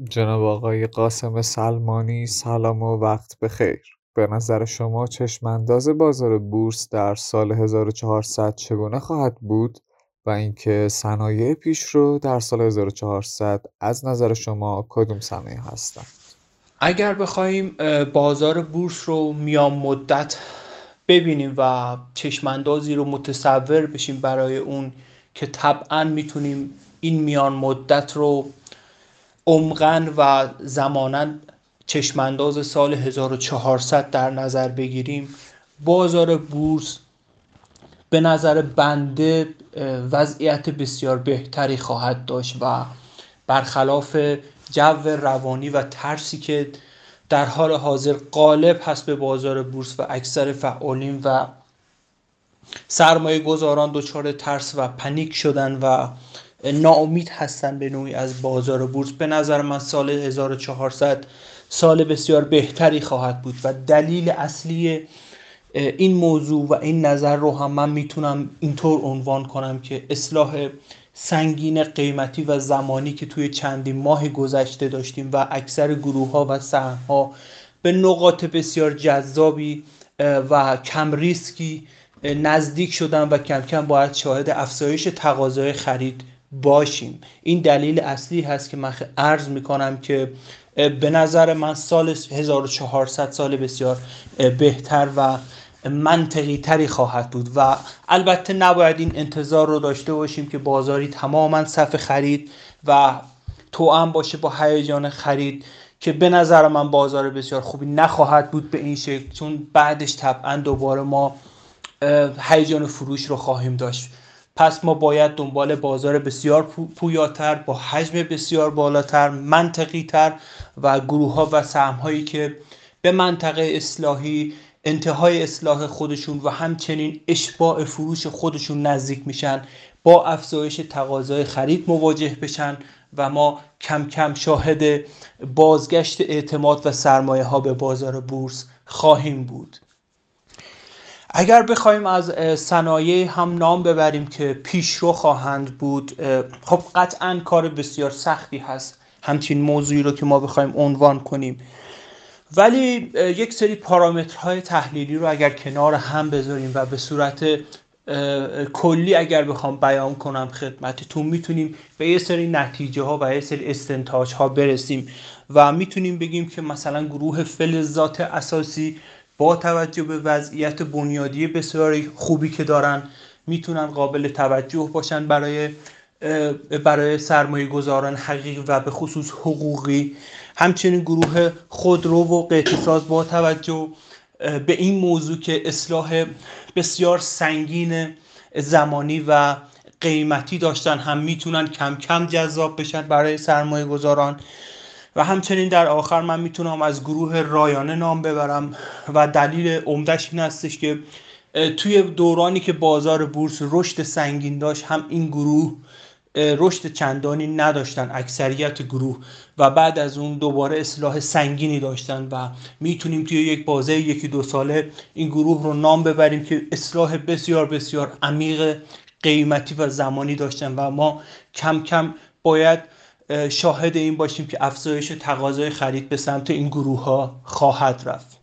جناب آقای قاسم سلمانی، سلام و وقت بخیر. به نظر شما چشمانداز بازار بورس در سال 1400 چگونه خواهد بود و اینکه صنایع پیشرو در سال 1400 از نظر شما کدوم صنایع هستند؟ اگر بخوایم بازار بورس رو میان مدت ببینیم و چشماندازی رو متصور بشیم برای اون که طبعا میتونیم این میان مدت رو عمقاً و زماناً چشمانداز سال 1400 در نظر بگیریم، بازار بورس به نظر بنده وضعیت بسیار بهتری خواهد داشت و برخلاف جو روانی و ترسی که در حال حاضر غالب هست به بازار بورس و اکثر فعالین و سرمایه گذاران دچار ترس و پنیک شدن و ناامید هستن به نوعی از بازار بورس، به نظر من سال 1400 سال بسیار بهتری خواهد بود و دلیل اصلی این موضوع و این نظر رو هم من میتونم اینطور عنوان کنم که اصلاح سنگین قیمتی و زمانی که توی چندین ماه گذشته داشتیم و اکثر گروه ها و سهم ها به نقاط بسیار جذابی و کم ریسکی نزدیک شدن و کم کم باید شاهد افزایش تقاضای خرید باشیم. این دلیل اصلی هست که من عرض میکنم که به نظر من سال 1400 سال بسیار بهتر و منطقی تری خواهد بود و البته نباید این انتظار رو داشته باشیم که بازاری تماما صف خرید و توأم باشه با هیجان خرید، که به نظر من بازار بسیار خوبی نخواهد بود به این شکل، چون بعدش طبعا دوباره ما هیجان فروش رو خواهیم داشت. پس ما باید دنبال بازار بسیار پویاتر با حجم بسیار بالاتر، منطقی تر و گروه ها و سهم هایی که به منطقه اصلاحی انتهای اصلاح خودشون و همچنین اشباع فروش خودشون نزدیک میشن با افزایش تقاضای خرید مواجه بشن و ما کم کم شاهد بازگشت اعتماد و سرمایه ها به بازار بورس خواهیم بود. اگر بخوایم از صنایع هم نام ببریم که پیشرو خواهند بود، خب قطعا کار بسیار سختی هست همچین موضوعی رو که ما بخوایم عنوان کنیم، ولی یک سری پارامترهای تحلیلی رو اگر کنار هم بذاریم و به صورت کلی اگر بخوام بیان کنم خدمتتون، میتونیم به یه سری نتیجه ها و یه سری استنتاج ها برسیم و میتونیم بگیم که مثلا گروه فلزات اساسی با توجه به وضعیت بنیادی بسیار خوبی که دارن میتونن قابل توجه باشن برای سرمایه گذاران حقیقی و به خصوص حقوقی. همچنین گروه خودرو و قطعه‌ساز با توجه به این موضوع که اصلاح بسیار سنگین زمانی و قیمتی داشتن هم میتونن کم کم جذاب بشن برای سرمایه گذاران. و همچنین در آخر من میتونم از گروه رایانه نام ببرم و دلیل عمدش این هستش که توی دورانی که بازار بورس رشد سنگین داشت هم این گروه رشد چندانی نداشتن اکثریت گروه، و بعد از اون دوباره اصلاح سنگینی داشتن و میتونیم توی یک بازه یکی دو ساله این گروه رو نام ببریم که اصلاح بسیار بسیار عمیق قیمتی و زمانی داشتن و ما کم کم باید شاهد این باشیم که افزایش تقاضای خرید به سمت این گروه ها خواهد رفت.